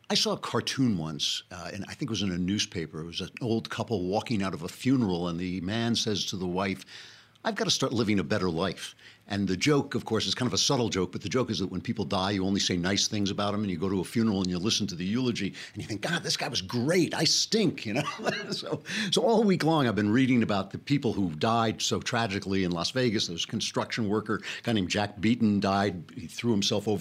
I saw a cartoon once, and I think it was in a newspaper. It was an old couple walking out of a funeral, and the man says to the wife, "I've got to start living a better life." And the joke, of course, is kind of a subtle joke, but the joke is that when people die, you only say nice things about them, and you go to a funeral and you listen to the eulogy, and you think, God, this guy was great. I stink, you know? So all week long, I've been reading about the people who died so tragically in Las Vegas. There was a construction worker, a guy named Jack Beaton died. He threw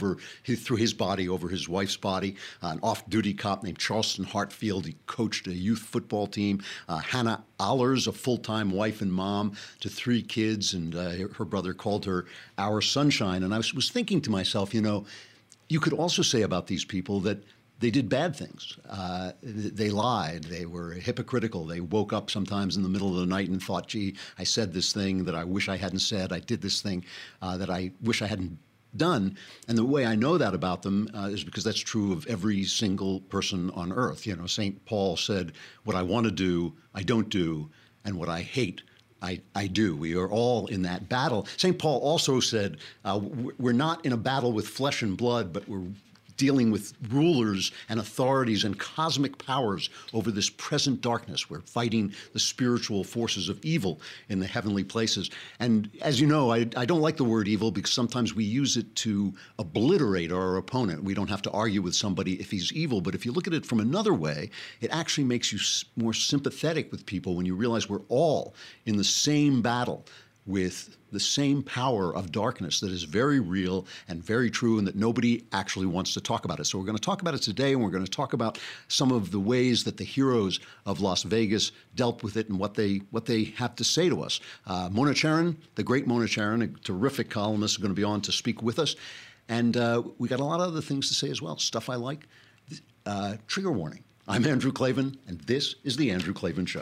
his body over his wife's body. An off-duty cop named Charleston Hartfield, he coached a youth football team. Hannah Allers, a full-time wife and mom to 3 kids, and her brother called her our sunshine. And I was thinking to myself, you know, you could also say about these people that they did bad things. They lied. They were hypocritical. They woke up sometimes in the middle of the night and thought, gee, I said this thing that I wish I hadn't said. I did this thing that I wish I hadn't done. And the way I know that about them is because that's true of every single person on earth. You know, St. Paul said, what I want to do, I don't do, and what I hate, I do. We are all in that battle. St. Paul also said, we're not in a battle with flesh and blood, but we're dealing with rulers and authorities and cosmic powers over this present darkness. We're fighting the spiritual forces of evil in the heavenly places. And as you know, I don't like the word evil because sometimes we use it to obliterate our opponent. We don't have to argue with somebody if he's evil, but if you look at it from another way, it actually makes you more sympathetic with people when you realize we're all in the same battle with the same power of darkness that is very real and very true and that nobody actually wants to talk about it. So we're going to talk about it today, and we're going to talk about some of the ways that the heroes of Las Vegas dealt with it and what they have to say to us. Mona Charen, the great Mona Charen, a terrific columnist, is going to be on to speak with us. And we got a lot of other things to say as well, stuff I like. Trigger warning. I'm Andrew Klavan, and this is The Andrew Klavan Show.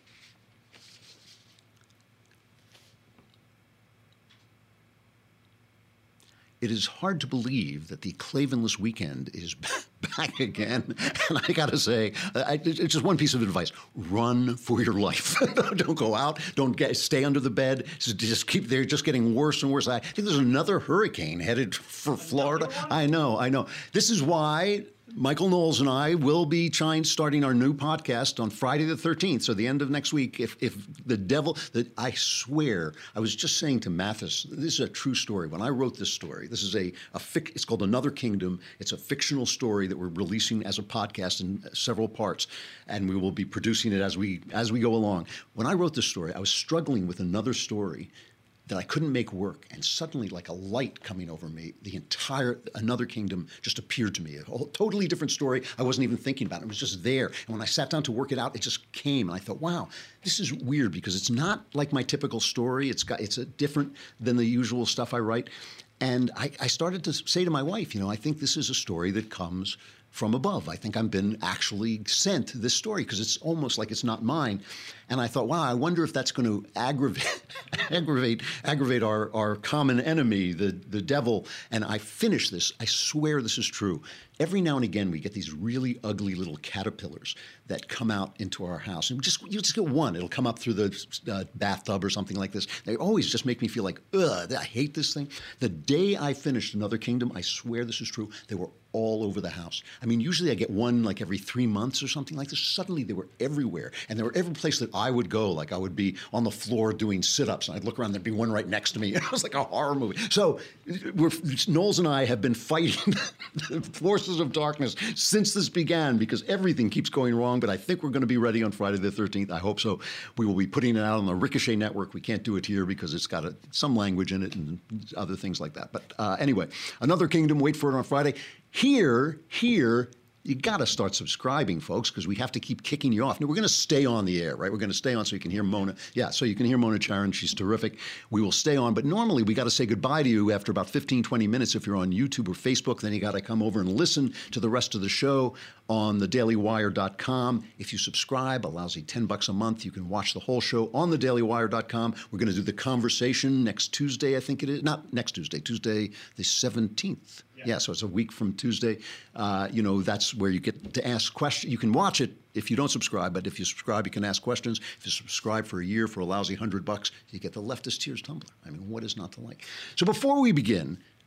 It is hard to believe that the Klavanless weekend is back again. And I got to say, it's just one piece of advice. Run for your life. Don't go out. Stay under the bed. Just keep there, just getting worse and worse. I think there's another hurricane headed for Florida. I know. This is why Michael Knowles and I will be starting our new podcast on Friday the 13th, so the end of next week. If the devil, I swear, I was just saying to Mathis, this is a true story. When I wrote this story, this is it's called Another Kingdom. It's a fictional story that we're releasing as a podcast in several parts, and we will be producing it as we go along. When I wrote this story, I was struggling with another story that I couldn't make work, and suddenly, like a light coming over me, the entire Another Kingdom just appeared to me. A whole totally different story. I wasn't even thinking about it. It was just there. And when I sat down to work it out, it just came. And I thought, wow, this is weird because it's not like my typical story. It's different than the usual stuff I write. And I started to say to my wife, you know, I think this is a story that comes from above. I think I've been actually sent this story because it's almost like it's not mine. And I thought, wow, I wonder if that's going to aggravate our common enemy, the devil. And I finished this. I swear this is true. Every now and again, we get these really ugly little caterpillars that come out into our house. And you just get one. It'll come up through the bathtub or something like this. They always just make me feel like, ugh, I hate this thing. The day I finished Another Kingdom, I swear this is true, they were all over the house. I mean, usually I get one like every 3 months or something like this. Suddenly they were everywhere. And they were every place that I would go. Like I would be on the floor doing sit-ups, and I'd look around, there'd be one right next to me. It was like a horror movie. So Knowles and I have been fighting the forces of darkness since this began because everything keeps going wrong. But I think we're going to be ready on Friday the 13th. I hope so. We will be putting it out on the Ricochet Network. We can't do it here because it's got some language in it and other things like that. But anyway, Another Kingdom, wait for it on Friday. Here, you got to start subscribing, folks, because we have to keep kicking you off. Now, we're going to stay on the air, right? We're going to stay on so you can hear Mona. Yeah, so you can hear Mona Charen. She's terrific. We will stay on. But normally, we got to say goodbye to you after about 15, 20 minutes if you're on YouTube or Facebook. Then you got to come over and listen to the rest of the show on thedailywire.com. If you subscribe, a lousy $10 a month, you can watch the whole show on thedailywire.com. We're going to do the conversation next Tuesday, I think it is. Not next Tuesday, Tuesday the 17th. Yeah, so it's a week from Tuesday. That's where you get to ask questions. You can watch it if you don't subscribe, but if you subscribe, you can ask questions. If you subscribe for a year for a lousy $100, you get the Leftist Tears tumbler. I mean, what is not to like? So before we begin,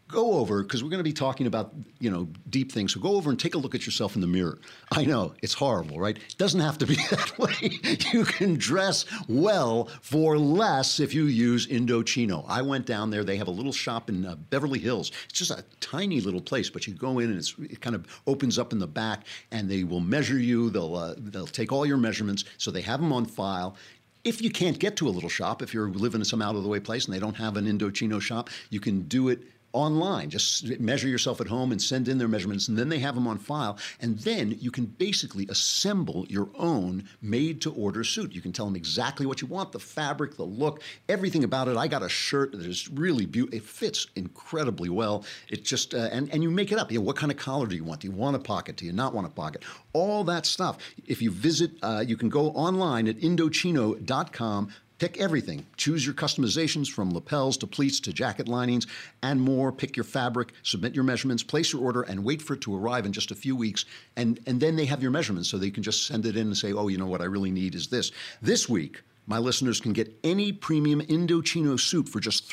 go over, because we're going to be talking about, deep things. So go over and take a look at yourself in the mirror. I know, it's horrible, right? It doesn't have to be that way. You can dress well for less if you use Indochino. I went down there. They have a little shop in Beverly Hills. It's just a tiny little place, but you go in and it kind of opens up in the back, and they will measure you. They'll take all your measurements, so they have them on file. If you can't get to a little shop, if you're living in some out-of-the-way place and they don't have an Indochino shop, you can do it online. Just measure yourself at home and send in their measurements, and then they have them on file. And then you can basically assemble your own made-to-order suit. You can tell them exactly what you want, the fabric, the look, everything about it. I got a shirt that is really beautiful. It fits incredibly well. It just, and you make it up. What kind of collar do you want? Do you want a pocket? Do you not want a pocket? All that stuff. If you visit, you can go online at Indochino.com. Pick everything. Choose your customizations from lapels to pleats to jacket linings and more. Pick your fabric, submit your measurements, place your order, and wait for it to arrive in just a few weeks. And then they have your measurements, so they can just send it in and say, oh, you know what I really need is this. This week, my listeners can get any premium Indochino suit for just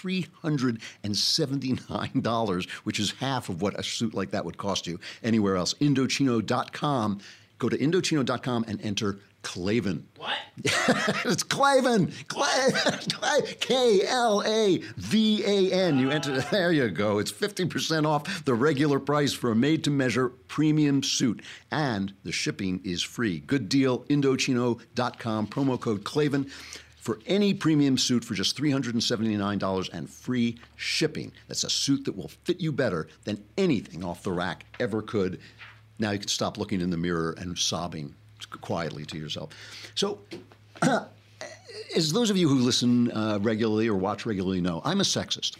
$379, which is half of what a suit like that would cost you anywhere else. Indochino.com. Go to Indochino.com and enter Klavan. What? It's Klavan. Klavan. You enter. There you go. It's 50% off the regular price for a made-to-measure premium suit, and the shipping is free. Good deal. Indochino.com. Promo code Klavan for any premium suit for just $379 and free shipping. That's a suit that will fit you better than anything off the rack ever could. Now you can stop looking in the mirror and sobbing quietly to yourself. So, as those of you who listen regularly or watch regularly know, I'm a sexist.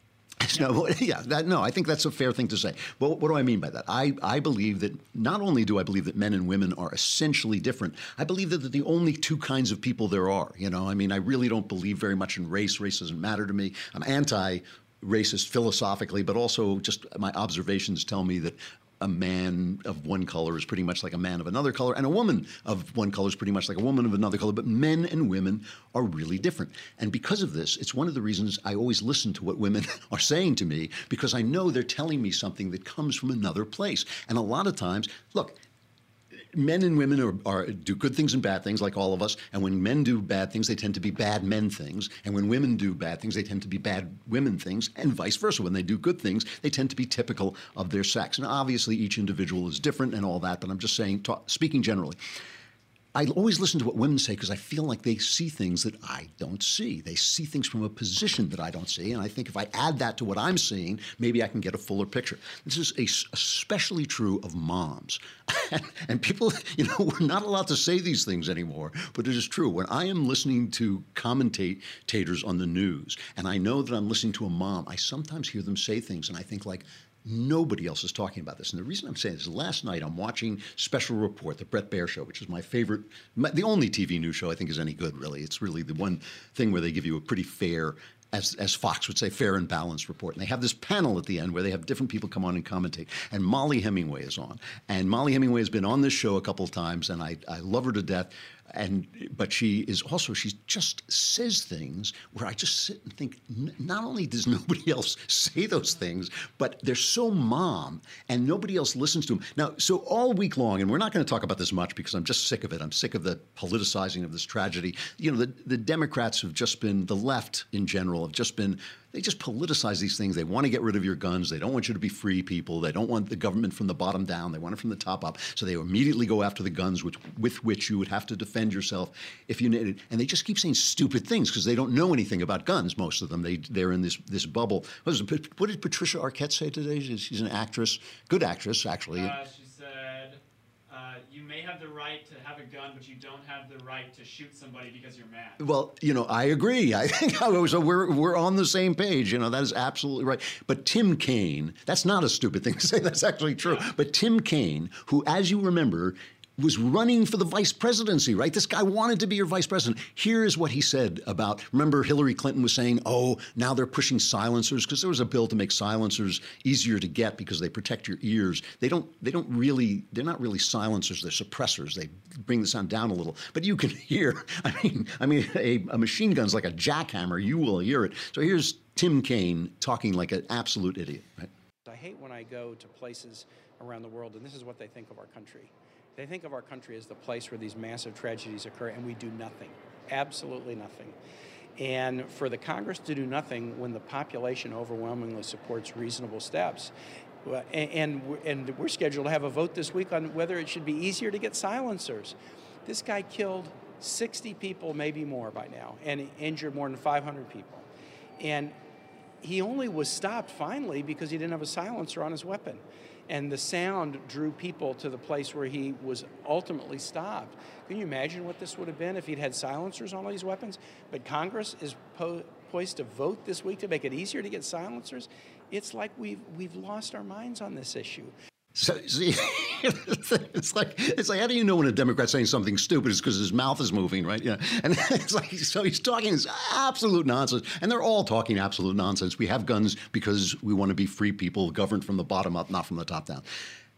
No, I think that's a fair thing to say. But what do I mean by that? I believe that not only do I believe that men and women are essentially different, I believe that they're the only two kinds of people there are. I really don't believe very much in race. Race doesn't matter to me. I'm anti-racist philosophically, but also just my observations tell me that a man of one color is pretty much like a man of another color, and a woman of one color is pretty much like a woman of another color. But men and women are really different. And because of this, it's one of the reasons I always listen to what women are saying to me, because I know they're telling me something that comes from another place. And a lot of times, look, men and women do good things and bad things like all of us. And when men do bad things, they tend to be bad men things. And when women do bad things, they tend to be bad women things, and vice versa. When they do good things, they tend to be typical of their sex. And obviously, each individual is different and all that. But I'm just saying, speaking generally, I always listen to what women say because I feel like they see things that I don't see. They see things from a position that I don't see. And I think if I add that to what I'm seeing, maybe I can get a fuller picture. This is especially true of moms. And people, we're not allowed to say these things anymore, but it is true. When I am listening to commentators on the news, and I know that I'm listening to a mom, I sometimes hear them say things, and I think like, nobody else is talking about this. And the reason I'm saying this is last night I'm watching Special Report, the Bret Baier Show, which is my favorite, the only TV news show I think is any good, really. It's really the one thing where they give you a pretty fair, as Fox would say, fair and balanced report. And they have this panel at the end where they have different people come on and commentate. And Molly Hemingway is on. And Molly Hemingway has been on this show a couple of times, and I love her to death. But she just says things where I just sit and think, not only does nobody else say those things, but they're so mom and nobody else listens to them. Now, so all week long, and we're not going to talk about this much because I'm just sick of it. I'm sick of the politicizing of this tragedy. The Democrats have just been, the left in general have just been, they just politicize these things. They want to get rid of your guns. They don't want you to be free people. They don't want the government from the bottom down. They want it from the top up. So they immediately go after the guns with which you would have to defend yourself if you needed. And they just keep saying stupid things because they don't know anything about guns, most of them. They're in this bubble. What did Patricia Arquette say today? She's an actress, good actress, actually. She said, you may have the right to have a gun, but you don't have the right to shoot somebody because you're mad. Well, I agree. I think so. We're on the same page. That is absolutely right. But Tim Kaine, that's not a stupid thing to say. That's actually true. Yeah. But Tim Kaine, who, as you remember, was running for the vice presidency, right? This guy wanted to be your vice president. Here is what he said about, remember Hillary Clinton was saying, oh, now they're pushing silencers, because there was a bill to make silencers easier to get because they protect your ears. They're not really silencers, they're suppressors. They bring the sound down a little. But you can hear, I mean, a machine gun's like a jackhammer. You will hear it. So here's Tim Kaine talking like an absolute idiot, right? I hate when I go to places around the world, and this is what they think of our country. They think of our country as the place where these massive tragedies occur, and we do nothing, absolutely nothing. And for the Congress to do nothing when the population overwhelmingly supports reasonable steps, and we're scheduled to have a vote this week on whether it should be easier to get silencers. This guy killed 60 people, maybe more by now, and injured more than 500 people. And he only was stopped finally because he didn't have a silencer on his weapon. And the sound drew people to the place where he was ultimately stopped. Can you imagine what this would have been if he'd had silencers on all these weapons? But Congress is poised to vote this week to make it easier to get silencers. It's like we've lost our minds on this issue. So, see, it's like, how do you know when a Democrat's saying something stupid? It's because his mouth is moving, right? Yeah. And it's like, so he's talking this absolute nonsense. And they're all talking absolute nonsense. We have guns because we want to be free people, governed from the bottom up, not from the top down.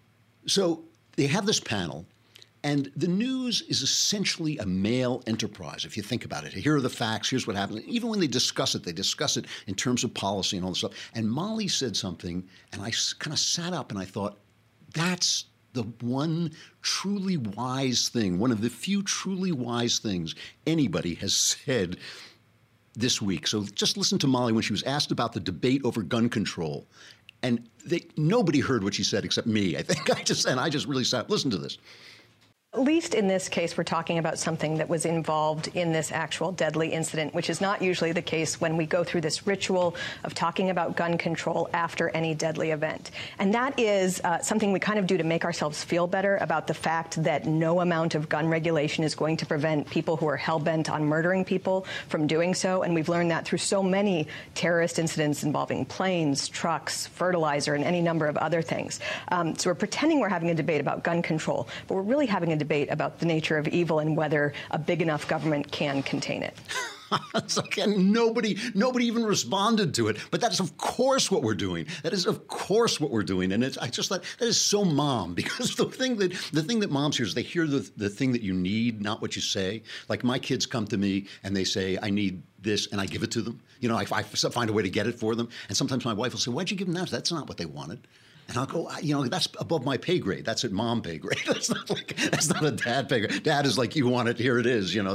So they have this panel, and the news is essentially a male enterprise, if you think about it. Here are the facts. Here's what happens. Even when they discuss it in terms of policy and all this stuff. And Molly said something, and I kind of sat up and I thought, that's the one truly wise thing, one of the few truly wise things anybody has said this week. So just listen to Molly when she was asked about the debate over gun control. And nobody heard what she said except me. I think I just really sat. Listen to this. At least in this case, we're talking about something that was involved in this actual deadly incident, which is not usually the case when we go through this ritual of talking about gun control after any deadly event. And that is something we kind of do to make ourselves feel better about the fact that no amount of gun regulation is going to prevent people who are hell-bent on murdering people from doing so. And we've learned that through so many terrorist incidents involving planes, trucks, fertilizer, and any number of other things. So we're pretending we're having a debate about gun control, but we're really having a debate about the nature of evil and whether a big enough government can contain it. It's like, and nobody even responded to it. But that's of course what we're doing. That is of course what we're doing. And I just thought that is so mom, because the thing that moms hear is they hear the thing that you need, not what you say. Like my kids come to me and they say, I need this, and I give it to them. You know, I find a way to get it for them. And sometimes my wife will say, why'd you give them that? That's not what they wanted. And I'll go, you know, that's above my pay grade. That's at mom pay grade. That's not a dad pay grade. Dad is like, you want it, here it is. You know,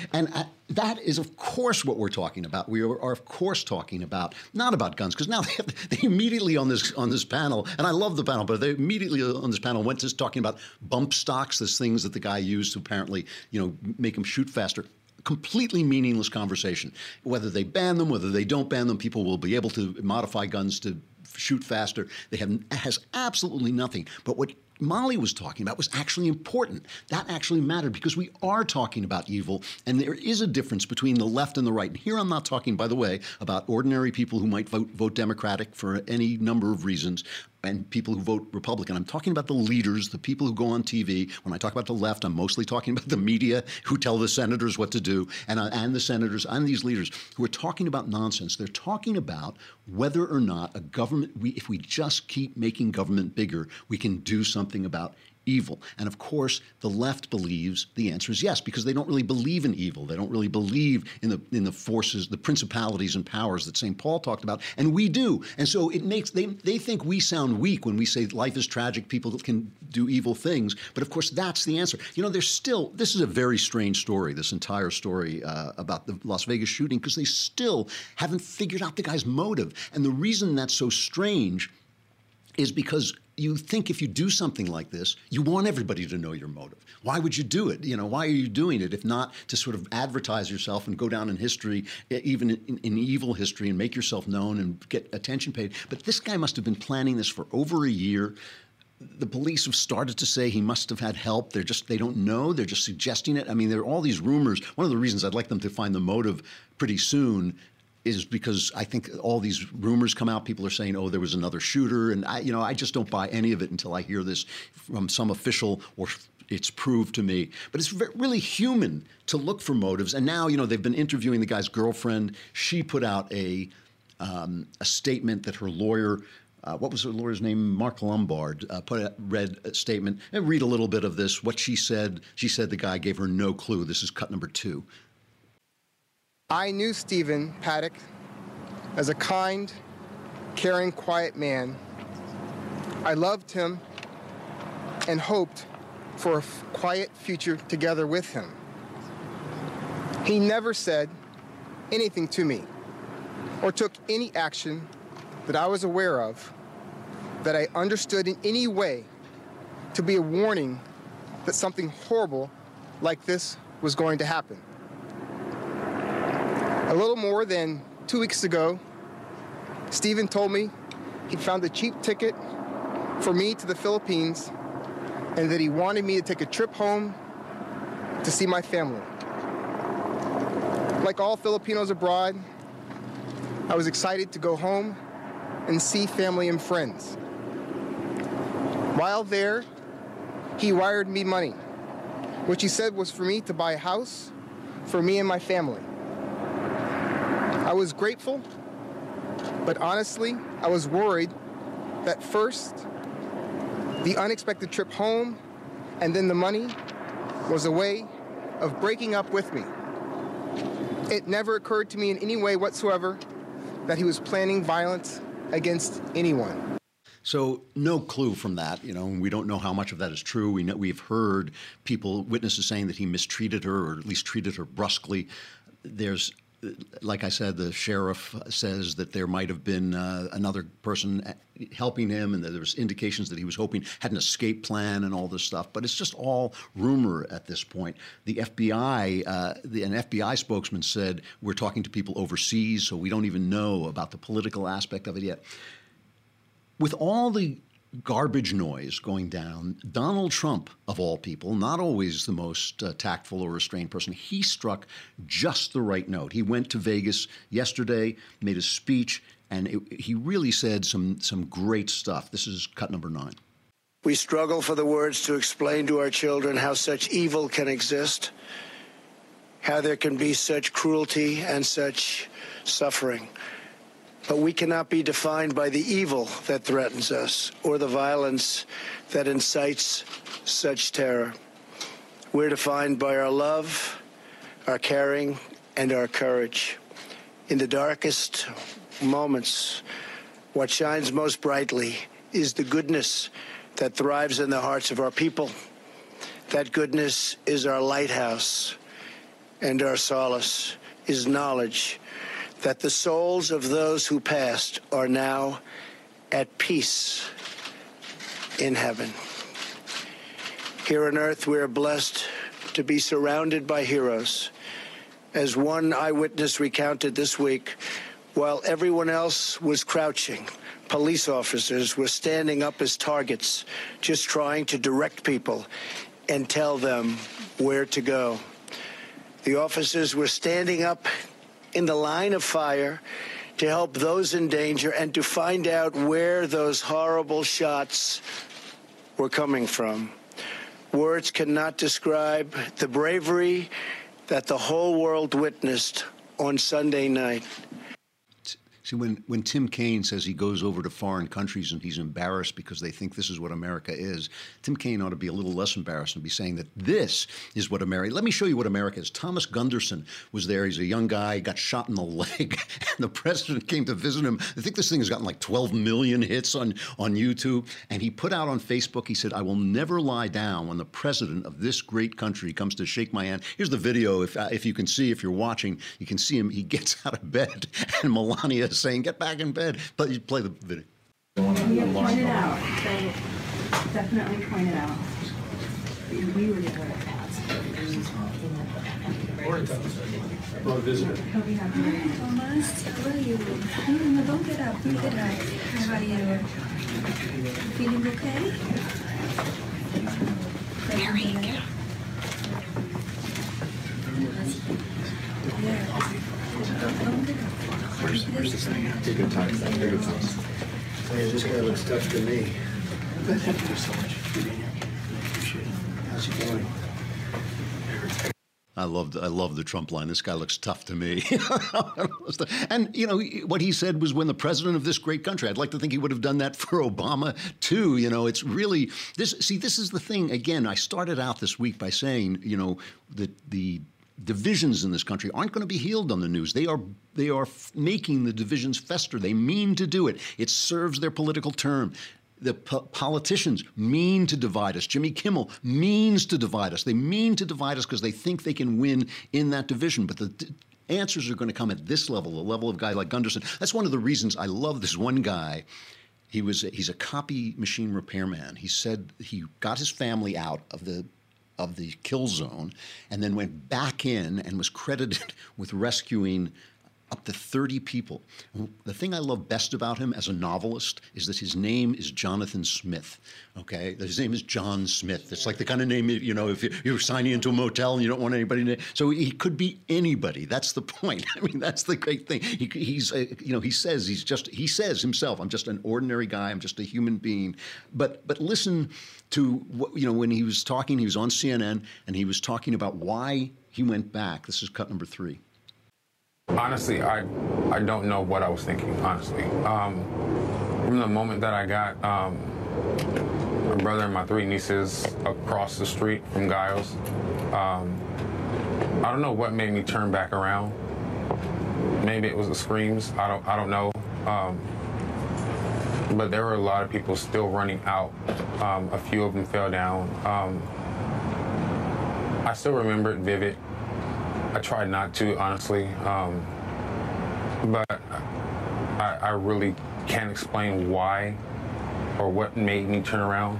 that is of course what we're talking about. We are of course talking about not about guns, because now they immediately on this panel, and I love the panel, but they immediately on this panel went to talking about bump stocks, these things that the guy used to apparently, you know, make him shoot faster. Completely meaningless conversation. Whether they ban them, whether they don't ban them, people will be able to modify guns to shoot faster. It has absolutely nothing. But what Molly was talking about was actually important. That actually mattered, because we are talking about evil, and there is a difference between the left and the right. And here I'm not talking, by the way, about ordinary people who might vote Democratic for any number of reasons, and people who vote Republican. I'm talking about the leaders, the people who go on TV. When I talk about the left, I'm mostly talking about the media who tell the senators what to do, and the senators and these leaders who are talking about nonsense. They're talking about whether or not a government, if we just keep making government bigger, we can do something about evil. And of course, the left believes the answer is yes, because they don't really believe in evil. They don't really believe in the forces, the principalities and powers that St. Paul talked about, and we do. And so it makes they think we sound weak when we say life is tragic, people can do evil things. But of course, that's the answer. You know, this is a very strange story, this entire story about the Las Vegas shooting, because they still haven't figured out the guy's motive. And the reason that's so strange is because you think if you do something like this, you want everybody to know your motive. Why would you do it? You know, why are you doing it if not to sort of advertise yourself and go down in history, even in evil history, and make yourself known and get attention paid? But this guy must have been planning this for over a year. The police have started to say he must have had help. They don't know. They're just suggesting it. I mean, there are all these rumors. One of the reasons I'd like them to find the motive pretty soon is because I think all these rumors come out. People are saying, oh, there was another shooter. And I just don't buy any of it until I hear this from some official or it's proved to me. But it's really human to look for motives. And now, they've been interviewing the guy's girlfriend. She put out a statement that her lawyer, what was her lawyer's name? Mark Lombard, read a statement. And read a little bit of this. What she said the guy gave her no clue. This is cut number 2. I knew Stephen Paddock as a kind, caring, quiet man. I loved him and hoped for a quiet future together with him. He never said anything to me or took any action that I was aware of that I understood in any way to be a warning that something horrible like this was going to happen. A little more than 2 weeks ago, Stephen told me he'd found a cheap ticket for me to the Philippines and that he wanted me to take a trip home to see my family. Like all Filipinos abroad, I was excited to go home and see family and friends. While there, he wired me money, which he said was for me to buy a house for me and my family. I was grateful, but honestly, I was worried that first, the unexpected trip home and then the money was a way of breaking up with me. It never occurred to me in any way whatsoever that he was planning violence against anyone. So no clue from that, we don't know how much of that is true. We've heard witnesses saying that he mistreated her or at least treated her brusquely. There's, like I said, the sheriff says that there might have been another person helping him and that there was indications that he was had an escape plan and all this stuff. But it's just all rumor at this point. The FBI, an FBI spokesman said, we're talking to people overseas, so we don't even know about the political aspect of it yet. With all the garbage noise going down, Donald Trump, of all people, not always the most tactful or restrained person, he struck just the right note. He went to Vegas yesterday, made a speech, and he really said some great stuff. This is cut number 9. We struggle for the words to explain to our children how such evil can exist, how there can be such cruelty and such suffering. But we cannot be defined by the evil that threatens us or the violence that incites such terror. We're defined by our love, our caring, and our courage. In the darkest moments, what shines most brightly is the goodness that thrives in the hearts of our people. That goodness is our lighthouse, and our solace is knowledge that the souls of those who passed are now at peace in heaven. Here on earth, we are blessed to be surrounded by heroes. As one eyewitness recounted this week, while everyone else was crouching, police officers were standing up as targets, just trying to direct people and tell them where to go. The officers were standing up in the line of fire to help those in danger and to find out where those horrible shots were coming from. Words cannot describe the bravery that the whole world witnessed on Sunday night. See, when Tim Kaine says he goes over to foreign countries and he's embarrassed because they think this is what America is, Tim Kaine ought to be a little less embarrassed and be saying that this is what America. Let me show you what America is. Thomas Gunderson was there. He's a young guy, got shot in the leg, and the president came to visit him. I think this thing has gotten like 12 million hits on YouTube. And he put out on Facebook, he said, "I will never lie down when the president of this great country comes to shake my hand." Here's the video. If you can see, if you're watching, you can see him. He gets out of bed, and Melania is saying, "Get back in bed." But you play the video. We have pointed out, so definitely pointed out. We were the paths. Or a visitor. Thomas, how are you? No, don't get up. Don't get up. How are you? Feeling okay? Very good. Where's this thing? Take your time. Take your time. This guy looks tough to me. Thank you so much for being here. Appreciate it. How's he feeling? I love the Trump line. This guy looks tough to me. And, you know, what he said was, when the president of this great country. I'd like to think he would have done that for Obama, too. You know, it's really this. See, this is the thing. Again, I started out this week by saying, you know, that the divisions in this country aren't going to be healed on the news. They are making the divisions fester. They mean to do it. It serves their political term. The politicians mean to divide us. Jimmy Kimmel means to divide us. They mean to divide us because they think they can win in that division. But the answers are going to come at this level, the level of a guy like Gunderson. That's one of the reasons I love this one guy. He's a copy machine repairman. He said he got his family out of the kill zone and then went back in and was credited with rescuing up to 30 people. The thing I love best about him as a novelist is that his name is Jonathan Smith, okay? His name is John Smith. It's like the kind of name, you know, if you're signing into a motel and you don't want anybody to... So he could be anybody. That's the point. I mean, that's the great thing. He's you know, he says himself, I'm just an ordinary guy. I'm just a human being. But listen to, what, you know, when he was talking, he was on CNN, and he was talking about why he went back. This is cut number 3. Honestly, I don't know what I was thinking, honestly. From the moment that I got my brother and my 3 nieces across the street from Giles, I don't know what made me turn back around. Maybe it was the screams, I don't know. But there were a lot of people still running out. A few of them fell down. I still remember it vivid. I tried not to, honestly, but I really can't explain why or what made me turn around.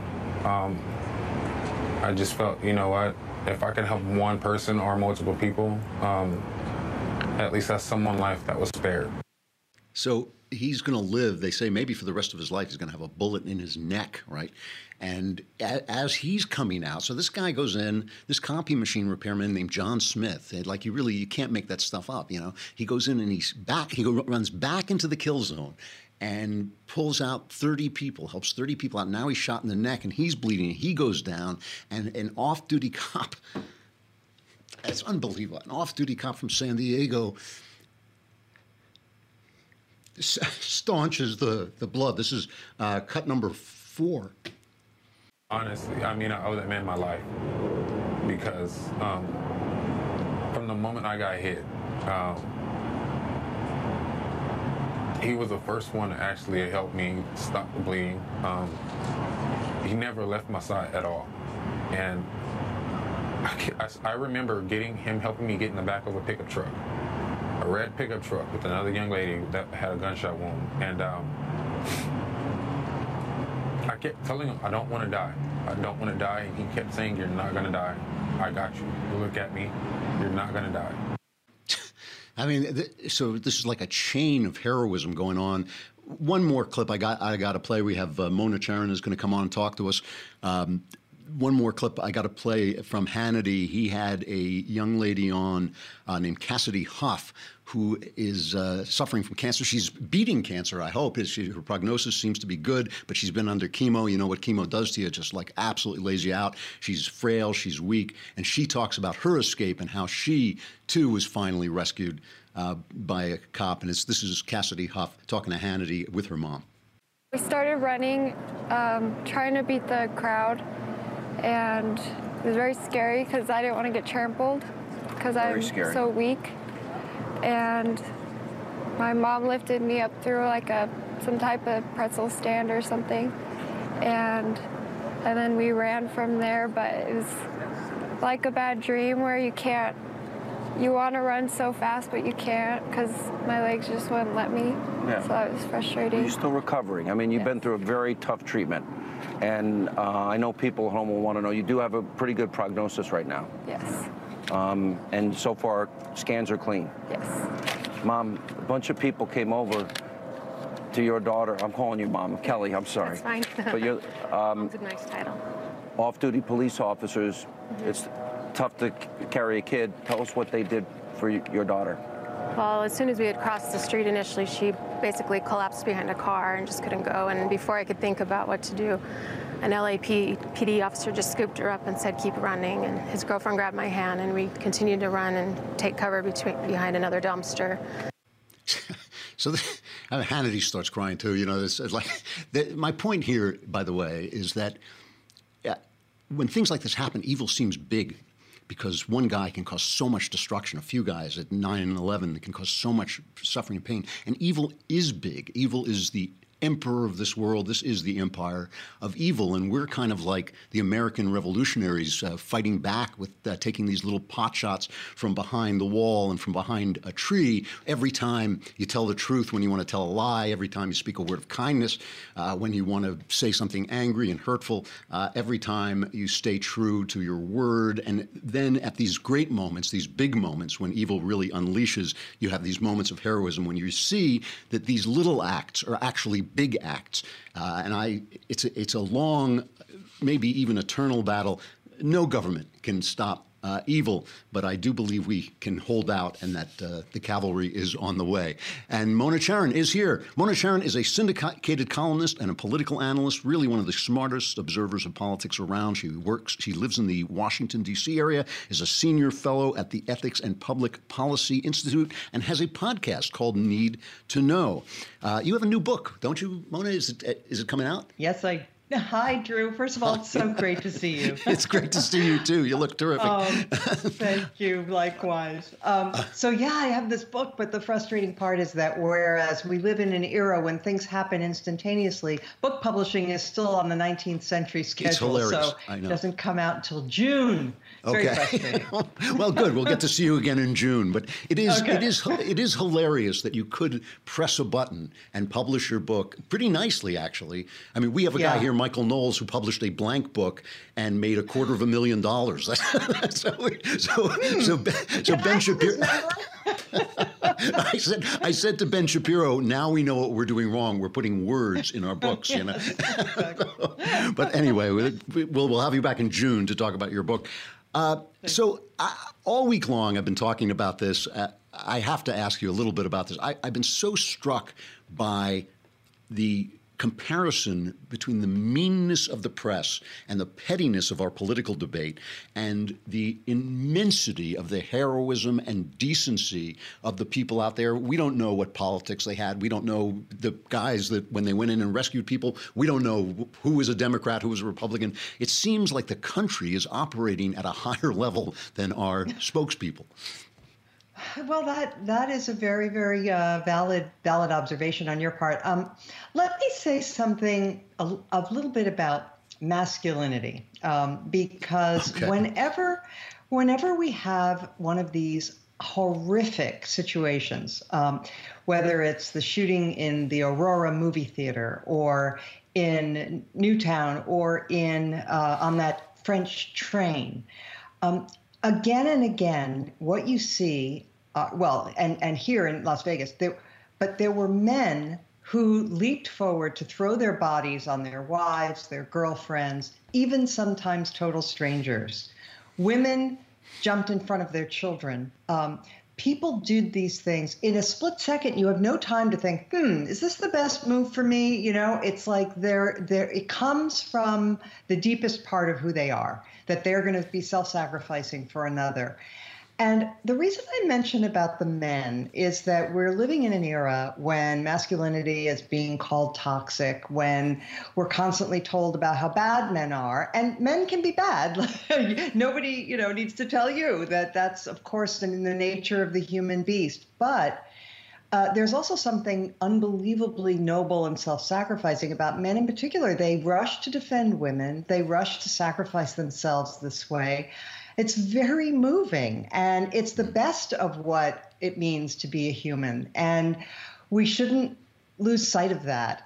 I just felt, you know what, if I can help one person or multiple people, at least that's someone's life that was spared. So he's going to live, they say, maybe for the rest of his life. He's going to have a bullet in his neck, right? And as he's coming out, so this guy goes in, this copy machine repairman named John Smith, like you can't make that stuff up, you know? He goes in and he runs back into the kill zone and pulls out 30 people, helps 30 people out. Now he's shot in the neck and he's bleeding. He goes down, and an off-duty cop, it's unbelievable, an off-duty cop from San Diego staunches the blood. This is cut number 4. Honestly, I mean, I owe that man my life because from the moment I got hit, he was the first one to actually help me stop the bleeding. He never left my side at all. And I remember helping me get in the back of a pickup truck. A red pickup truck with another young lady that had a gunshot wound. And I kept telling him, I don't want to die. I don't want to die. And he kept saying, you're not going to die. I got you. Look at me. You're not going to die. I mean, so this is like a chain of heroism going on. One more clip I got to play. We have Mona Charen is going to come on and talk to us. One more clip I got to play from Hannity. He had a young lady on named Cassidy Huff, who is suffering from cancer. She's beating cancer, I hope. Her prognosis seems to be good, but she's been under chemo. You know what chemo does to you, just like absolutely lays you out. She's frail, she's weak, and she talks about her escape and how she, too, was finally rescued by a cop. And this is Cassidy Huff talking to Hannity with her mom. We started running, trying to beat the crowd. And it was very scary because I didn't want to get trampled because I'm so weak. And my mom lifted me up through like some type of pretzel stand or something. And then we ran from there, but it was like a bad dream where you want to run so fast, but you can't because my legs just wouldn't let me. Yeah. So that was frustrating. You're still recovering. I mean, you've been through a very tough treatment. And I know people at home will want to know, you do have a pretty good prognosis right now. Yes. And so far, scans are clean. Yes. Mom, a bunch of people came over to your daughter. I'm calling you Mom. Kelly, I'm sorry. That's fine. But you're, Mom's a nice title. Off-duty police officers. Mm-hmm. It's tough to carry a kid. Tell us what they did for your daughter. Well, as soon as we had crossed the street initially, she basically collapsed behind a car and just couldn't go. And before I could think about what to do, an LAPD officer just scooped her up and said, keep running. And his girlfriend grabbed my hand, and we continued to run and take cover behind another dumpster. So Hannity starts crying too. You know, it's like my point here, by the way, is that when things like this happen, evil seems big because one guy can cause so much destruction. A few guys at 9/11 can cause so much suffering and pain. And evil is big. Evil is the emperor of this world. This is the empire of evil, and we're kind of like the American revolutionaries fighting back with taking these little pot shots from behind the wall and from behind a tree. Every time you tell the truth when you want to tell a lie, every time you speak a word of kindness, when you want to say something angry and hurtful, every time you stay true to your word. And then at these great moments, these big moments when evil really unleashes, you have these moments of heroism when you see that these little acts are actually big acts, it's a long, maybe even eternal battle. No government can stop evil, but I do believe we can hold out, and that the cavalry is on the way. And Mona Charen is here. Mona Charen is a syndicated columnist and a political analyst, really one of the smartest observers of politics around. She lives in the Washington, D.C. area, is a senior fellow at the Ethics and Public Policy Institute, and has a podcast called Need to Know. You have a new book, don't you, Mona? Is it coming out? Yes, Hi, Drew. First of all, it's so great to see you. It's great to see you, too. You look terrific. Thank you. Likewise. So, yeah, I have this book, but the frustrating part is that whereas we live in an era when things happen instantaneously, book publishing is still on the 19th century schedule. It's hilarious. So I know. It doesn't come out until June. It's very frustrating. Well, good. We'll get to see you again in June. But it is hilarious that you could press a button and publish your book pretty nicely, actually. I mean, we have a guy here, Michael Knowles, who published a blank book and made $250,000. So Ben Shapiro. I said to Ben Shapiro, now we know what we're doing wrong. We're putting words in our books, you know. But anyway, we'll have you back in June to talk about your book. All week long, I've been talking about this. I have to ask you a little bit about this. I've been so struck by the comparison between the meanness of the press and the pettiness of our political debate and the immensity of the heroism and decency of the people out there. We don't know what politics they had. We don't know the guys that when they went in and rescued people, we don't know who was a Democrat, who was a Republican. It seems like the country is operating at a higher level than our spokespeople. Well, that is a very, very valid observation on your part. Let me say something a little bit about masculinity, because whenever we have one of these horrific situations, whether it's the shooting in the Aurora movie theater or in Newtown or on that French train, again and again, what you see, and here in Las Vegas, there were men who leaped forward to throw their bodies on their wives, their girlfriends, even sometimes total strangers. Women jumped in front of their children. People did these things in a split second. You have no time to think, is this the best move for me? You know, it's like it comes from the deepest part of who they are, that they're going to be self-sacrificing for another. And the reason I mention about the men is that we're living in an era when masculinity is being called toxic, when we're constantly told about how bad men are, and men can be bad. Nobody, needs to tell you that that's, of course, in the nature of the human beast. But there's also something unbelievably noble and self-sacrificing about men in particular. They rush to defend women. They rush to sacrifice themselves this way. It's very moving, and it's the best of what it means to be a human. And we shouldn't lose sight of that.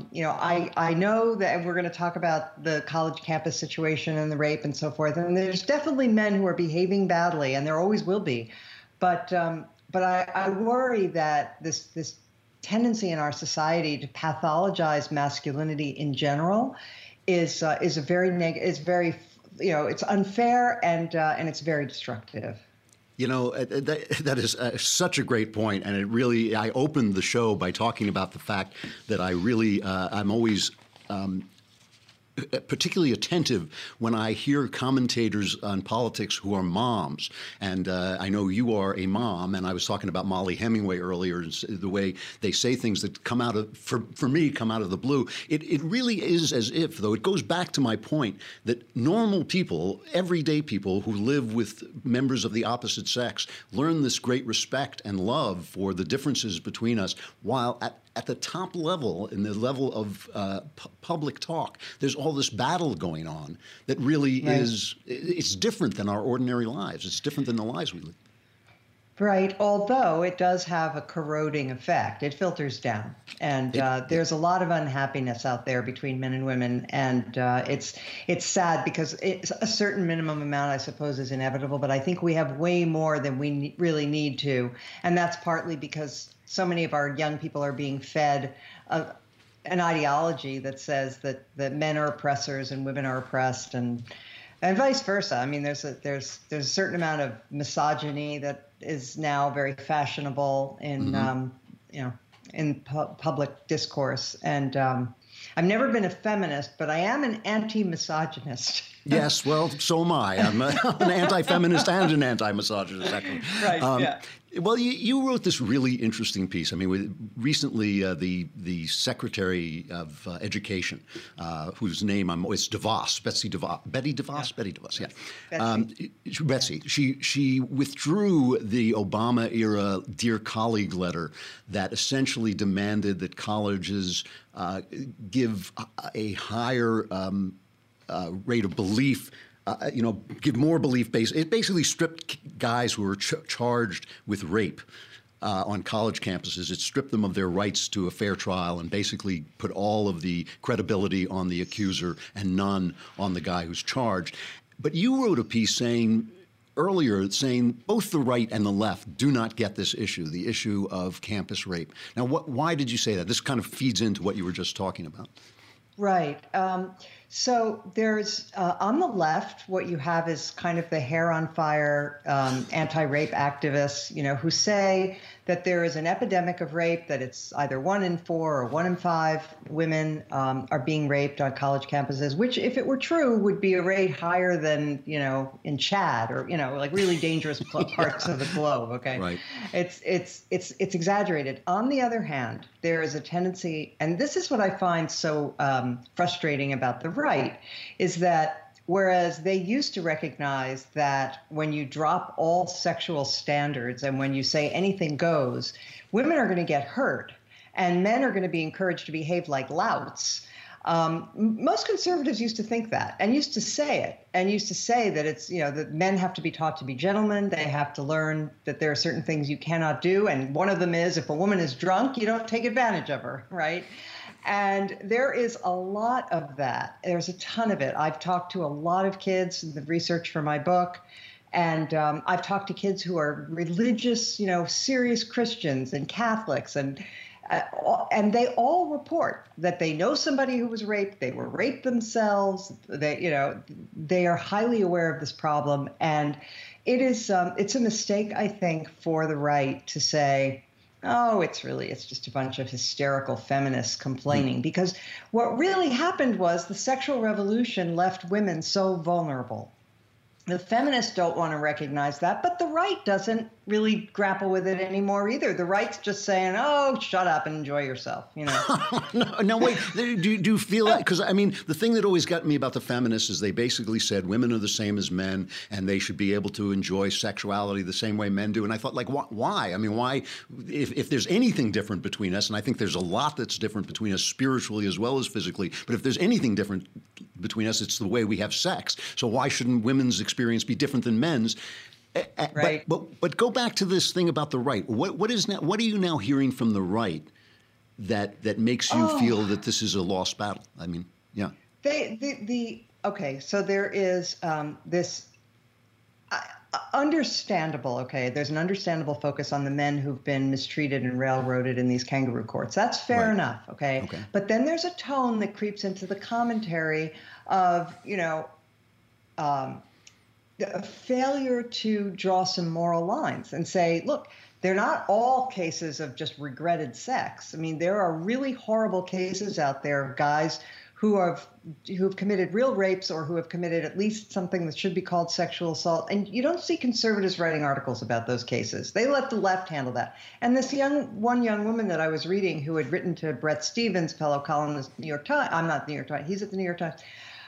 I know that we're going to talk about the college campus situation and the rape and so forth, and there's definitely men who are behaving badly, and there always will be. But I worry that this tendency in our society to pathologize masculinity in general is it's unfair and it's very destructive. That is such a great point, and I opened the show by talking about the fact that I'm always particularly attentive when I hear commentators on politics who are moms. And I know you are a mom, and I was talking about Molly Hemingway earlier, the way they say things that come out of, for me, come out of the blue. It really is as if, though it goes back to my point, that normal people, everyday people who live with members of the opposite sex, learn this great respect and love for the differences between us, while at the top level, in the level of public talk, there's all this battle going on that really is, it's different than our ordinary lives. It's different than the lives we live. Right, although it does have a corroding effect. It filters down. And there's a lot of unhappiness out there between men and women. And it's sad because it's a certain minimum amount, I suppose, is inevitable. But I think we have way more than we really need to. And that's partly because so many of our young people are being fed an ideology that says that men are oppressors and women are oppressed, and vice versa. I mean, there's a certain amount of misogyny that is now very fashionable in public discourse. And I've never been a feminist, but I am an anti-misogynist. Yes, well, so am I. I'm an anti-feminist and an anti-misogynist, actually. Right, yeah. Well, you wrote this really interesting piece. I mean, recently the Secretary of Education, whose name it's DeVos, Betty DeVos, yeah. Betsy. She withdrew the Obama-era Dear Colleague letter that essentially demanded that colleges give a higher rate of belief, give more belief-based. It basically stripped guys who were charged with rape on college campuses. It stripped them of their rights to a fair trial and basically put all of the credibility on the accuser and none on the guy who's charged. But you wrote a piece earlier saying both the right and the left do not get this issue, the issue of campus rape. Now, why did you say that? This kind of feeds into what you were just talking about. Right. So there's, on the left, what you have is kind of the hair on fire anti-rape activists, who say that there is an epidemic of rape, that it's either 1 in 4 or 1 in 5 women are being raped on college campuses, which, if it were true, would be a rate higher than, in Chad or, like really dangerous parts of the globe. Okay. Right. It's exaggerated. On the other hand, there is a tendency, and this is what I find so frustrating about the right, is that whereas they used to recognize that when you drop all sexual standards and when you say anything goes, women are going to get hurt and men are going to be encouraged to behave like louts. Most conservatives used to think that and used to say it and used to say that it's, that men have to be taught to be gentlemen. They have to learn that there are certain things you cannot do. And one of them is if a woman is drunk, you don't take advantage of her, right? And there is a lot of that. There's a ton of it. I've talked to a lot of kids, the research for my book, and I've talked to kids who are religious, serious Christians and Catholics, and they all report that they know somebody who was raped, they were raped themselves, they are highly aware of this problem. And it's a mistake, I think, for the right to say, oh, it's just a bunch of hysterical feminists complaining, because what really happened was the sexual revolution left women so vulnerable. The feminists don't want to recognize that, but the right doesn't really grapple with it anymore either. The right's just saying, oh, shut up and enjoy yourself, No, wait. Do you feel that? Because, I mean, the thing that always got me about the feminists is they basically said women are the same as men and they should be able to enjoy sexuality the same way men do. And I thought, like, why? I mean, why? If there's anything different between us, and I think there's a lot that's different between us spiritually as well as physically, but if there's anything different between us, it's the way we have sex. So why shouldn't women's experience be different than men's? Right. But go back to this thing about the right. What are you now hearing from the right that makes you feel that this is a lost battle? I mean, yeah. Okay, so there is this understandable, there's an understandable focus on the men who've been mistreated and railroaded in these kangaroo courts. That's fair enough, okay? But then there's a tone that creeps into the commentary of, a failure to draw some moral lines and say, look, they're not all cases of just regretted sex. I mean, there are really horrible cases out there of guys who've committed real rapes or who have committed at least something that should be called sexual assault. And you don't see conservatives writing articles about those cases. They let the left handle that. And this one young woman that I was reading who had written to Bret Stephens, fellow columnist, New York Times. I'm not the New York Times. He's at the New York Times.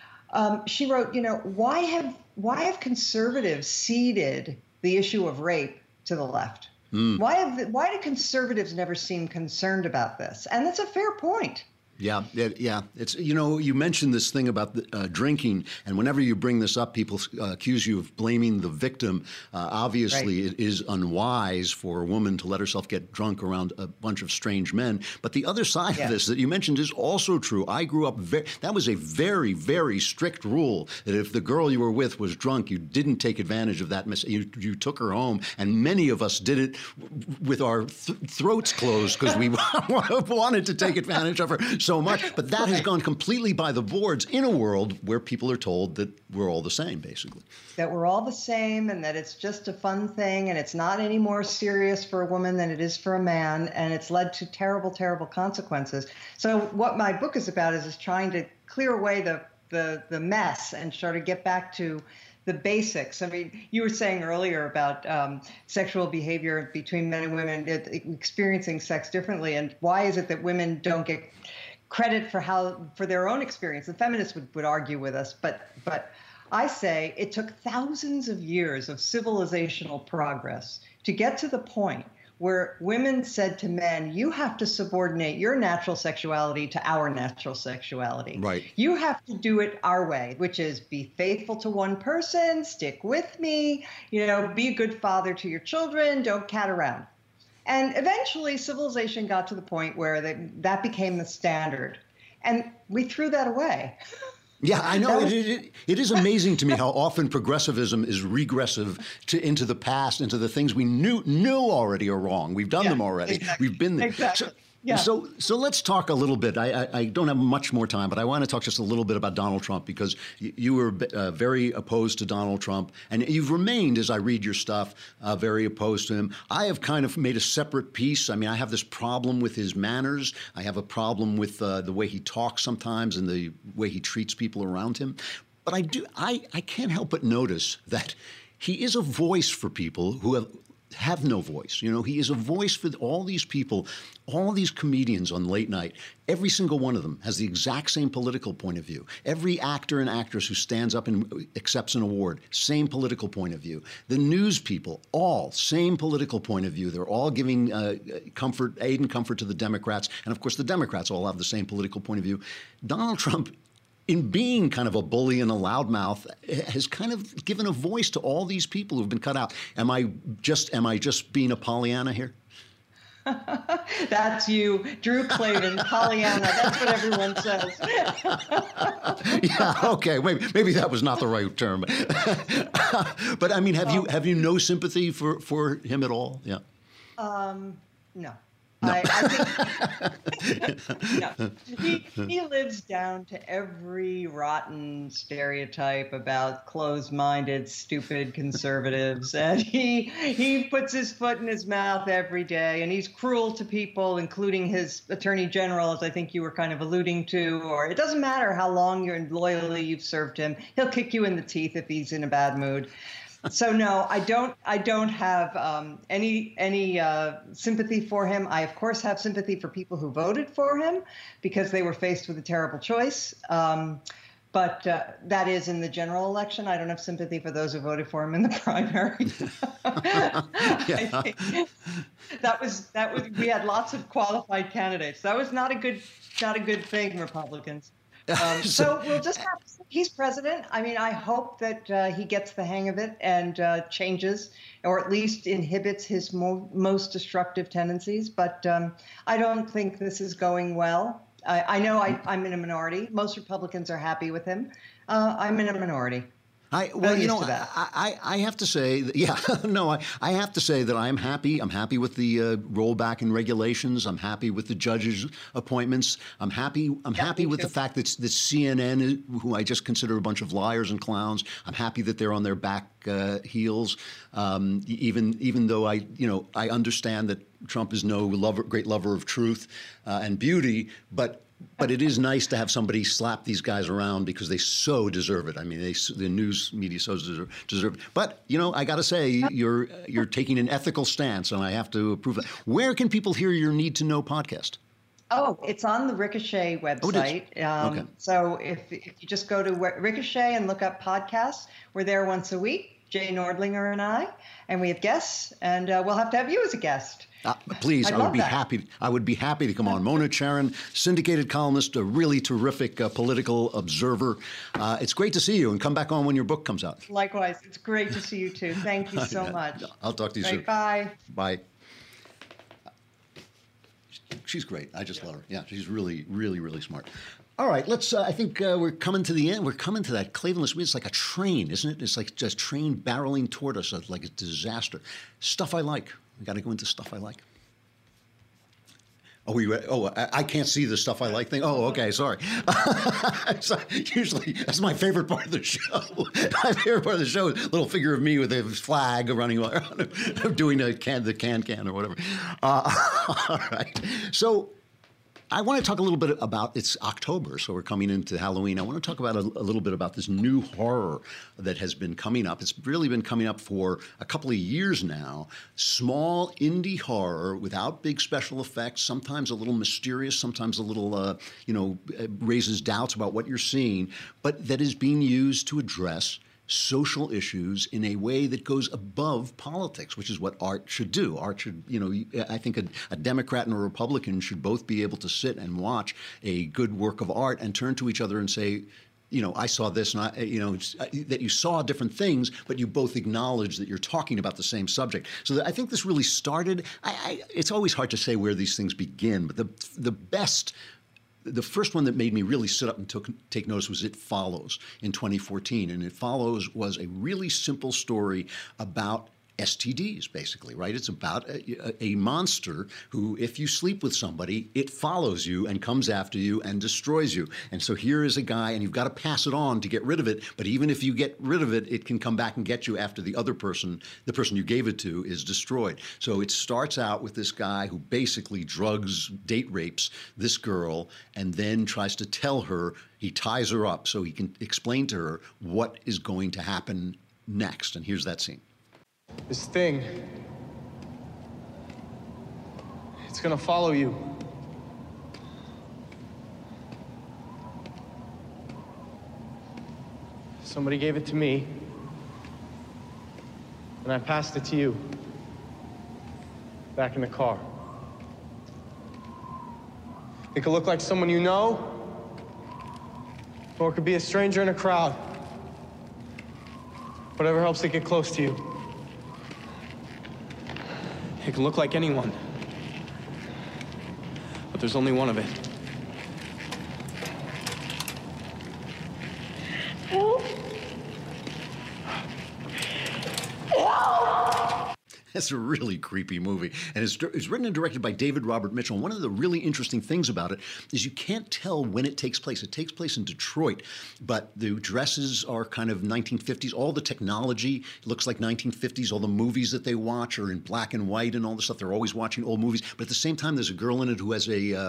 She wrote, why have conservatives ceded the issue of rape to the left? Why do conservatives never seem concerned about this? And that's a fair point. Yeah. It's you mentioned this thing about drinking, and whenever you bring this up, people accuse you of blaming the victim. Obviously, It is unwise for a woman to let herself get drunk around a bunch of strange men. But the other side of this that you mentioned is also true. I grew up that was a very, very strict rule that if the girl you were with was drunk, you didn't take advantage of that. You took her home, and many of us did it with our throats closed because we wanted to take advantage of her so much, but that has gone completely by the boards in a world where people are told that we're all the same, basically. That we're all the same and that it's just a fun thing and it's not any more serious for a woman than it is for a man, and it's led to terrible, terrible consequences. So what my book is about is trying to clear away the mess and try to get back to the basics. I mean, you were saying earlier about sexual behavior between men and women experiencing sex differently, and why is it that women don't get credit for their own experience? The feminists would argue with us, but I say it took thousands of years of civilizational progress to get to the point where women said to men, you have to subordinate your natural sexuality to our natural sexuality. Right. You have to do it our way, which is be faithful to one person, stick with me, be a good father to your children, don't cat around. And eventually civilization got to the point where that became the standard. And we threw that away. Yeah, I know. It is amazing to me how often progressivism is regressive into the past, into the things we knew already are wrong. We've done them already. Exactly. We've been there. Exactly. Yeah. So let's talk a little bit. I don't have much more time, but I want to talk just a little bit about Donald Trump, because you were very opposed to Donald Trump, and you've remained, as I read your stuff, very opposed to him. I have kind of made a separate piece. I mean, I have this problem with his manners. I have a problem with the way he talks sometimes and the way he treats people around him. But I can't help but notice that he is a voice for people who have no voice. He is a voice for all these people, all these comedians on late night. Every single one of them has the exact same political point of view. Every actor and actress who stands up and accepts an award, same political point of view. The news people, all same political point of view. They're all giving aid and comfort to the Democrats. And of course, the Democrats all have the same political point of view. Donald Trump, in being kind of a bully and a loudmouth, has kind of given a voice to all these people who've been cut out. Am I just being a Pollyanna here? That's you, Drew Clavin, Pollyanna. That's what everyone says. Yeah, okay. Maybe that was not the right term. But I mean, have you no sympathy for him at all? Yeah. No. I think no. He lives down to every rotten stereotype about closed-minded, stupid conservatives, and he puts his foot in his mouth every day, and he's cruel to people, including his attorney general, as I think you were kind of alluding to. Or it doesn't matter how long and loyally you've served him; he'll kick you in the teeth if he's in a bad mood. So no, I don't have any sympathy for him. I of course have sympathy for people who voted for him because they were faced with a terrible choice. But that is in the general election. I don't have sympathy for those who voted for him in the primary. I think that was we had lots of qualified candidates. That was not a good thing, Republicans. So we'll just have to see. He's president. I mean, I hope that he gets the hang of it and changes, or at least inhibits his most destructive tendencies. But I don't think this is going well. I know I'm in a minority. Most Republicans are happy with him. I'm in a minority. I have to say, I have to say that I'm happy. I'm happy with the rollback in regulations. I'm happy with the judges' appointments. I'm happy with the fact that the CNN, who I just consider a bunch of liars and clowns, I'm happy that they're on their back heels. Even though I understand that Trump is no great lover of truth and beauty, but But it is nice to have somebody slap these guys around because they so deserve it. I mean, the news media so deserve it. But, you know, I got to say, you're taking an ethical stance, and I have to approve that. Where can people hear your Need to Know podcast? Oh, it's on the Ricochet website. Okay. So if you just go to Ricochet and look up podcasts, we're there once a week, Jay Nordlinger and I, and we have guests, and we'll have to have you as a guest. Please, I would be that. happy. I would be happy to come on. Mona Charen, syndicated columnist, a really terrific political observer. It's great to see you, and come back on when your book comes out. Likewise, it's great to see you too. Thank you so much. I'll talk to you soon. Bye. Bye. She's great. I just love her. Yeah, she's really, really, really smart. All right, let's. I think we're coming to the end. We're coming to that Klavanless. It's like a train, isn't it? It's like just train barreling toward us, like a disaster. Stuff I like. We got to go into stuff I like. Oh, I can't see the stuff I like thing. Oh, okay, sorry. Usually, that's my favorite part of the show. My favorite part of the show is a little figure of me with a flag running around, doing the can or whatever. All right. So I want to talk a little bit about, it's October, so we're coming into Halloween. I want to talk about a little bit about this new horror that has been coming up. It's really been coming up for a couple of years now. Small indie horror without big special effects, sometimes a little mysterious, sometimes a little, raises doubts about what you're seeing, but that is being used to address social issues in a way that goes above politics, which is what art should do. Art should, I think a Democrat and a Republican should both be able to sit and watch a good work of art and turn to each other and say, I saw this, and that you saw different things, but you both acknowledge that you're talking about the same subject. So I think this really started. It's always hard to say where these things begin, but the first one that made me really sit up and take notice was It Follows in 2014. And It Follows was a really simple story about STDs, basically, right? It's about a monster who, if you sleep with somebody, it follows you and comes after you and destroys you. And so here is a guy, and you've got to pass it on to get rid of it. But even if you get rid of it, it can come back and get you after the other person, the person you gave it to, is destroyed. So it starts out with this guy who basically date rapes this girl and then tries to tell her, he ties her up so he can explain to her what is going to happen next. And here's that scene. This thing, it's gonna follow you. Somebody gave it to me, and I passed it to you, back in the car. It could look like someone you know, or it could be a stranger in a crowd. Whatever helps it get close to you. It can look like anyone, but there's only one of it. It's a really creepy movie. And it's written and directed by David Robert Mitchell. And one of the really interesting things about it is you can't tell when it takes place. It takes place in Detroit, but the dresses are kind of 1950s. All the technology looks like 1950s. All the movies that they watch are in black and white and all this stuff. They're always watching old movies. But at the same time, there's a girl in it who has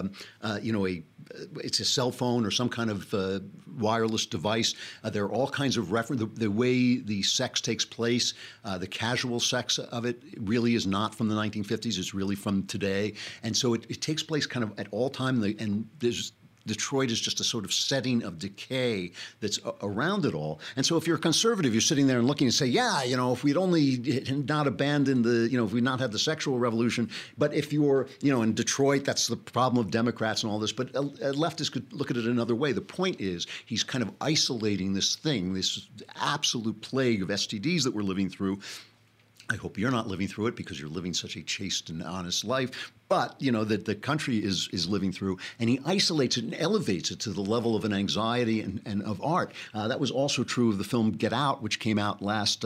it's a cell phone or some kind of wireless device. There are all kinds of reference. The way the sex takes place, the casual sex of it really is not from the 1950s. It's really from today. And so it takes place kind of at all time. And Detroit is just a sort of setting of decay that's around it all. And so if you're a conservative, you're sitting there and looking and say, if we'd only not abandoned if we'd not had the sexual revolution. But if you're, in Detroit, that's the problem of Democrats and all this. But a leftist could look at it another way. The point is he's kind of isolating this thing, this absolute plague of STDs that we're living through. I hope you're not living through it because you're living such a chaste and honest life, but, that the country is living through. And he isolates it and elevates it to the level of an anxiety and of art. That was also true of the film Get Out, which came out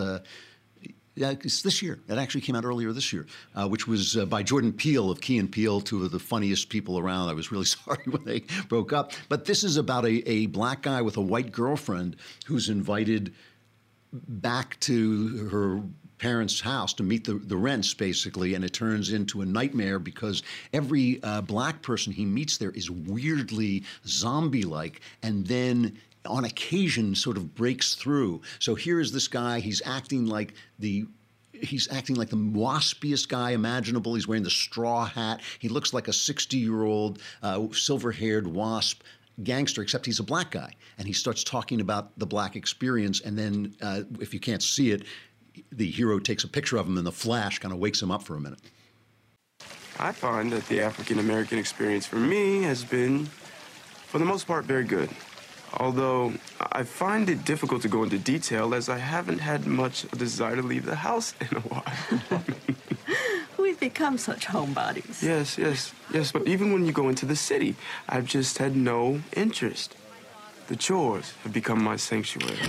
it's this year. It actually came out earlier this year, which was by Jordan Peele of Key and Peele, two of the funniest people around. I was really sorry when they broke up. But this is about a black guy with a white girlfriend who's invited back to her parents' house to meet the rents, basically, and it turns into a nightmare because every black person he meets there is weirdly zombie-like, and then on occasion sort of breaks through. So here is this guy, he's acting like the waspiest guy imaginable. He's wearing the straw hat. He looks like a 60-year-old silver-haired wasp gangster, except he's a black guy. And he starts talking about the black experience, and then if you can't see it, the hero takes a picture of him, and the flash kind of wakes him up for a minute. I find that the African-American experience for me has been, for the most part, very good. Although I find it difficult to go into detail as I haven't had much desire to leave the house in a while. We've become such homebodies. Yes. But even when you go into the city, I've just had no interest. The chores have become my sanctuary.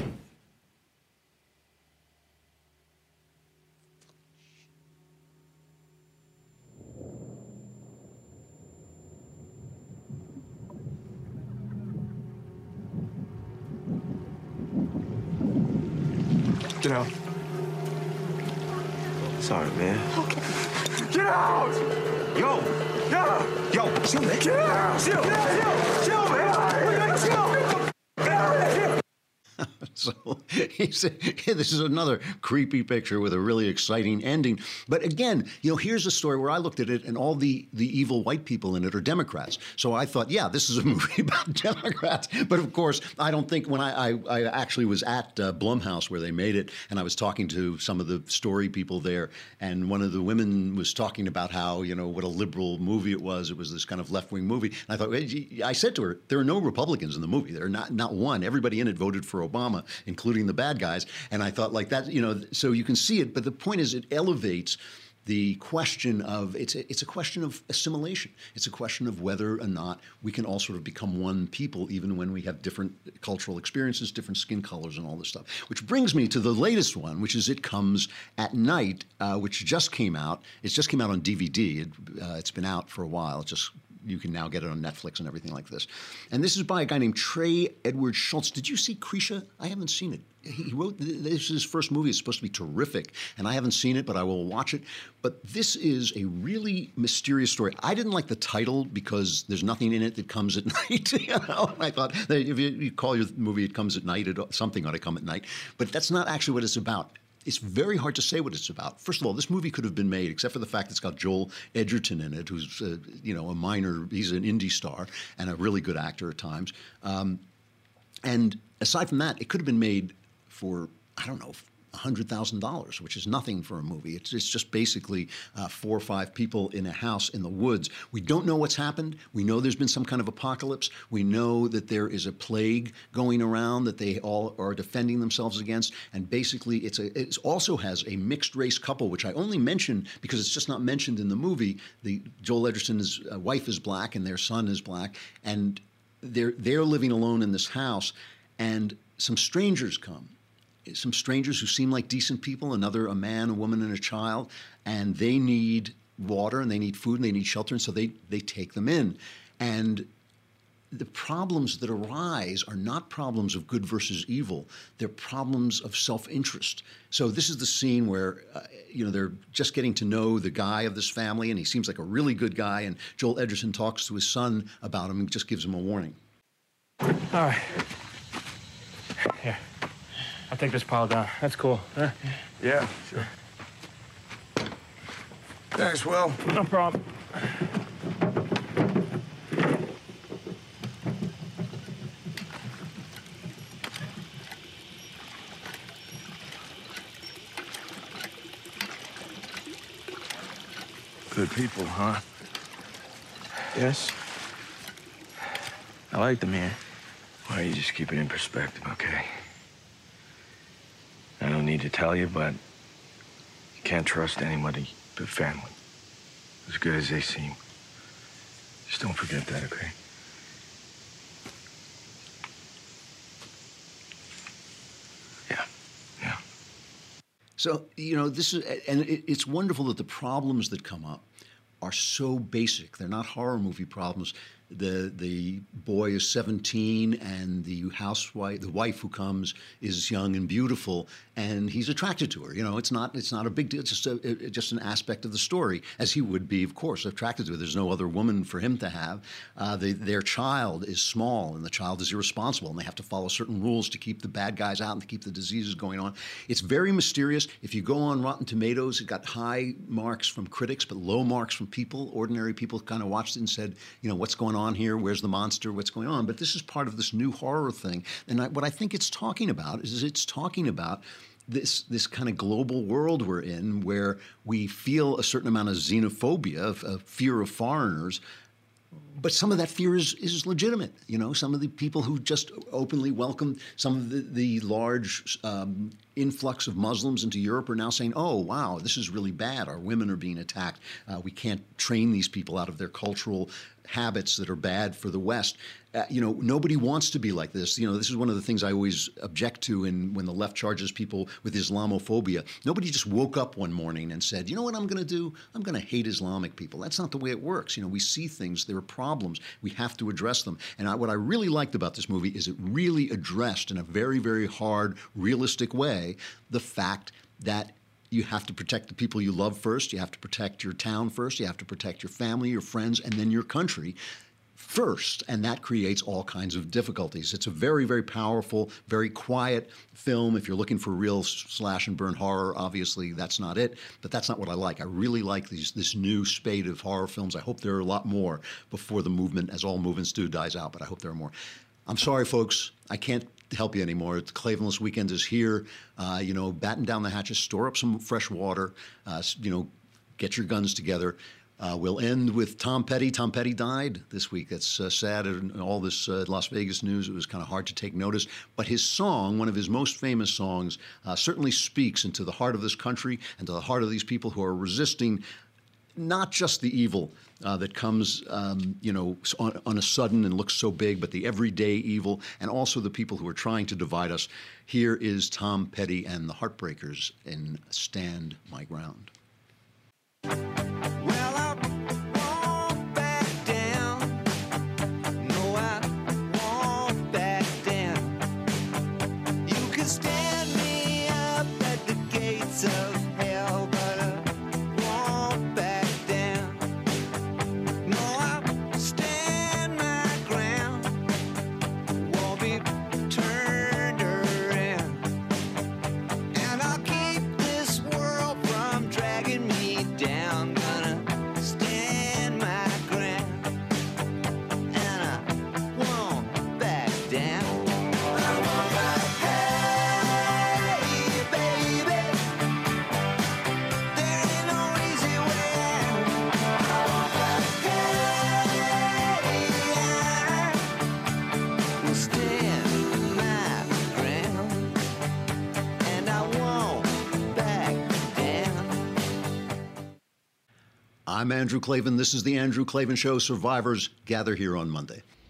Get out. Sorry, man. Okay. Get out! Yo! Chill, man. Get out! Chill, man! Chill! So he said, this is another creepy picture with a really exciting ending. But again, here's a story where I looked at it and all the evil white people in it are Democrats. So I thought, yeah, this is a movie about Democrats. But of course, I don't think when I actually was at Blumhouse where they made it, and I was talking to some of the story people there, and one of the women was talking about how, what a liberal movie it was. It was this kind of left-wing movie. And I thought, I said to her, there are no Republicans in the movie. There are not one. Everybody in it voted for Obama, including the bad guys. And I thought, like that, so you can see it. But the point is, it elevates the question of it's a question of assimilation. It's a question of whether or not we can all sort of become one people, even when we have different cultural experiences, different skin colors, and all this stuff. Which brings me to the latest one, which is It Comes at Night, which just came out. It just came out on DVD. It's been out for a while. You can now get it on Netflix and everything like this. And this is by a guy named Trey Edward Schultz. Did you see Krisha? I haven't seen it. He wrote, this is his first movie. It's supposed to be terrific. And I haven't seen it, but I will watch it. But this is a really mysterious story. I didn't like the title because there's nothing in it that comes at night. I thought that if you call your movie It Comes at Night, something ought to come at night. But that's not actually what it's about. It's very hard to say what it's about. First of all, this movie could have been made, except for the fact it's got Joel Edgerton in it, who's a minor. He's an indie star and a really good actor at times. And aside from that, it could have been made for, I don't know, $100,000, which is nothing for a movie. It's just basically 4 or 5 people in a house in the woods. We don't know what's happened. We know there's been some kind of apocalypse. We know that there is a plague going around that they all are defending themselves against. And basically, it also has a mixed race couple, which I only mention because it's just not mentioned in the movie. Joel Edgerton's wife is black and their son is black, and they're living alone in this house, and some strangers come. Some strangers who seem like decent people, a man, a woman, and a child, and they need water and they need food and they need shelter, and so they take them in. And the problems that arise are not problems of good versus evil. They're problems of self-interest. So this is the scene where, they're just getting to know the guy of this family, and he seems like a really good guy, and Joel Edgerton talks to his son about him and just gives him a warning. All right. Here. I'll take this pile down. That's cool. Huh? Yeah, sure. Thanks, Will. No problem. Good people, huh? Yes. I like them here. Well, you just keep it in perspective, okay? I don't need to tell you, but you can't trust anybody but family. As good as they seem. Just don't forget that, okay? Yeah. So, this is, and it's wonderful that the problems that come up are so basic. They're not horror movie problems. The boy is 17, and the wife who comes is young and beautiful, and he's attracted to her. You know, it's not a big deal. It's just an aspect of the story, as he would be, of course, attracted to her. There's no other woman for him to have. Their child is small, and the child is irresponsible, and they have to follow certain rules to keep the bad guys out and to keep the diseases going on. It's very mysterious. If you go on Rotten Tomatoes, it got high marks from critics, but low marks from people. Ordinary people kind of watched it and said, you know, what's going on here? Where's the monster? What's going on? But this is part of this new horror thing. And what I think it's talking about is it's talking about this kind of global world we're in, where we feel a certain amount of xenophobia, of fear of foreigners. But some of that fear is legitimate. You know, some of the people who just openly welcome some of the large influx of Muslims into Europe are now saying, oh, wow, this is really bad. Our women are being attacked. We can't train these people out of their cultural habits that are bad for the West. You know, nobody wants to be like this. You know, this is one of the things I always object to when the left charges people with Islamophobia. Nobody just woke up one morning and said, you know what I'm going to do? I'm going to hate Islamic people. That's not the way it works. You know, we see things. There are problems. We have to address them. And what I really liked about this movie is it really addressed in a very, very hard, realistic way the fact that you have to protect the people you love first. You have to protect your town first. You have to protect your family, your friends, and then your country first. And that creates all kinds of difficulties. It's a very, very powerful, very quiet film. If you're looking for real slash and burn horror, obviously that's not it. But that's not what I like. I really like this new spate of horror films. I hope there are a lot more before the movement, as all movements do, dies out. But I hope there are more. I'm sorry, folks. I can't help you anymore. The Klavanless Weekend is here. You know, batten down the hatches, store up some fresh water, you know, get your guns together. We'll end with Tom Petty. Tom Petty died this week. That's sad. In all this Las Vegas news, it was kind of hard to take notice. But his song, one of his most famous songs, certainly speaks into the heart of this country and to the heart of these people who are resisting not just the evil that comes, you know, on a sudden and looks so big, but the everyday evil, and also the people who are trying to divide us. Here is Tom Petty and the Heartbreakers in Stand My Ground. I'm Andrew Klavan. This is The Andrew Klavan Show. Survivors gather here on Monday.